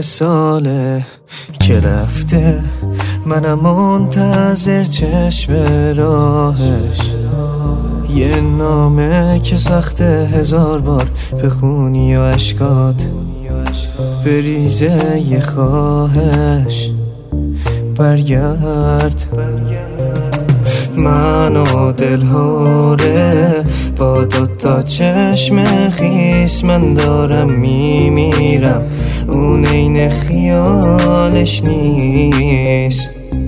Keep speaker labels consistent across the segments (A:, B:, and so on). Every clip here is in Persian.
A: یه ساله که رفته، منم منتظر چشم راهش. یه نامه که سخته 1000 بار بخونی و عشقات بریزه. یه خواهش برگرد. من و دلهوره با 2 چشم خیس، من دارم میمیرم، اون این خیالش نیست.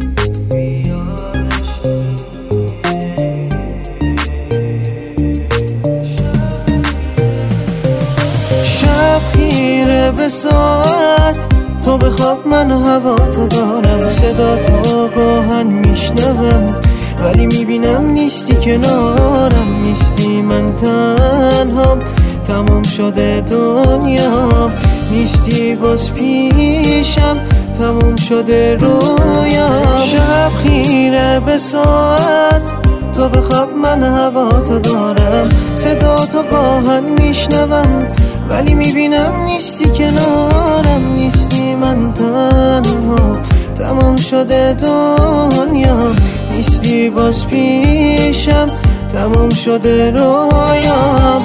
A: شب خیره به ساعت، تو بخواب من هوا تو دارم، صدا تو گاهن میشنوم ولی میبینم نیستی کنارم، نیستی من تنهام، تمام شده دنیام، نیستی باز پیشم، تمام شده رویام. شب خیره به ساعت، تو بخواب من هوا تو دارم، صدا تو گاهن میشنوم ولی میبینم نیستی کنارم، نیستی من تنها، تمام شده دنیام، نیستی باز پیشم، تمام شده رویام.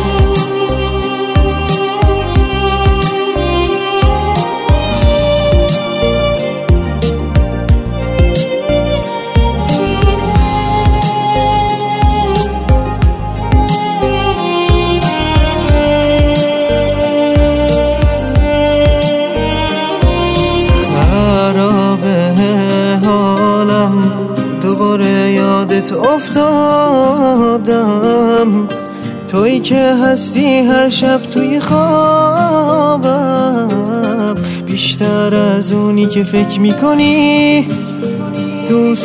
A: دوباره یادت افتادم، تویی که هستی هر شب توی خوابم، بیشتر از اونی که فکر میکنی دوست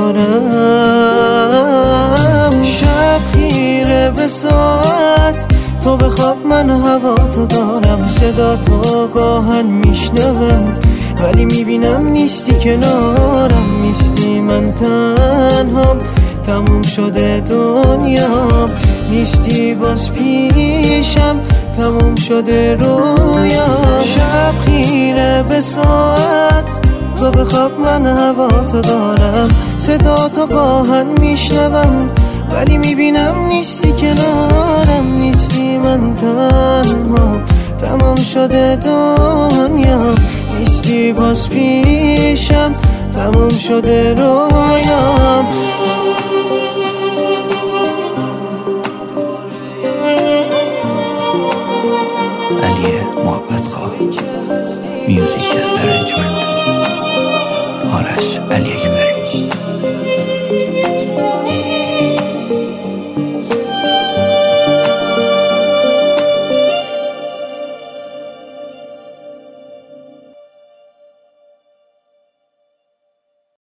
A: دارم. شب خیره به ساعت، تو بخواب من هوا تو دارم، صدا تو گاهن میشنوم ولی میبینم نیستی کنارم، نیستی من تنهام، تموم شده دنیام، نیستی باز پیشم، تموم شده رویام. شب خیره به ساعت، تو بخواب من هوا تو دارم، صدا تو گاهن میشنوم ولی میبینم نیستی کنارم، نیستی من تنها، تمام شده دنیام، نیستی باز پیشم، تمام شده رویام.
B: علی محبتخواه، میوزیک ارنجمنت آرش علی.